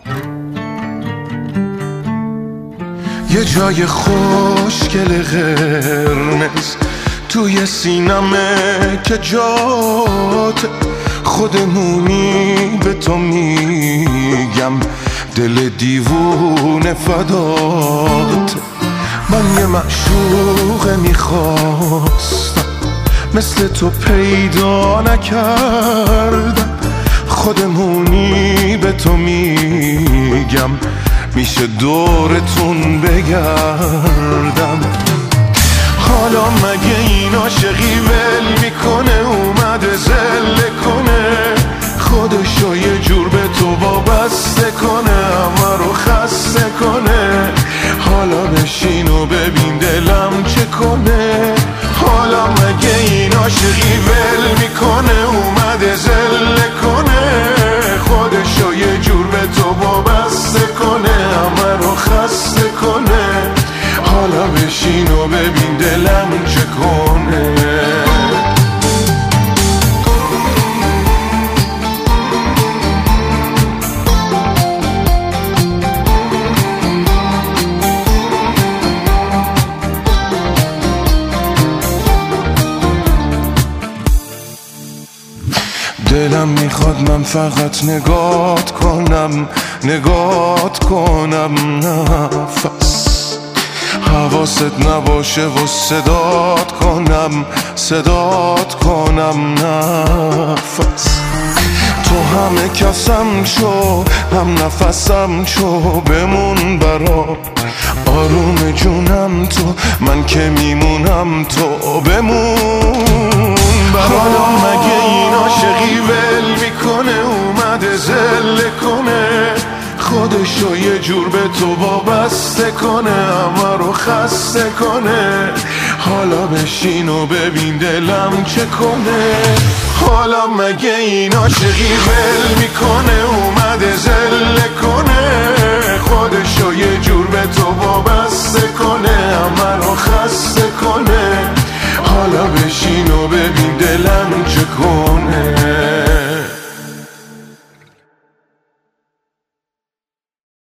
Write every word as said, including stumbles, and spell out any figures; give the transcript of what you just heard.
یه جای خوشگل قرمز توی سینمه که جات خودمونی به تو میگم دل دیوونه فدات. من یه معشوق میخواستم مثل تو پیدا نکردم، خودمونی به تو میگم میشه دورتون بگردم. حالا مگه این عاشقی ول میکنه اومده زله کنه خودشو یه جور به تو وابسته کنه همه رو خسته کنه. حالا بشین و ببین دلم چه کنه. حالا مگه این عاشقی ول میکنه اومده زله کنه خودشو یه جور به تو وابسته کنه همه رو خسته کنه. حالا بشین و ببین دلم چه کنه. دلم میخواد من فقط نگات کنم نگات کنم نفس حواست نباشه و صدات کنم صدات کنم نفس. تو همه کسم شو هم نفسم شو بمون برام آروم جونم تو من که میمونم تو بمون برام. حالا مگه این عاشقی ول میکنه اومده زله کنه خودشو یه جور به تو وابسته کنه همه رو خسته کنه. حالا بشین و ببین دلم چه کنه. حالا مگه این عاشقی ول میکنه اومده زله کنه خودشو یه جور به تو وابسته کنه همه رو خسته کنه. حالا بشین و ببین دلم چه کنه.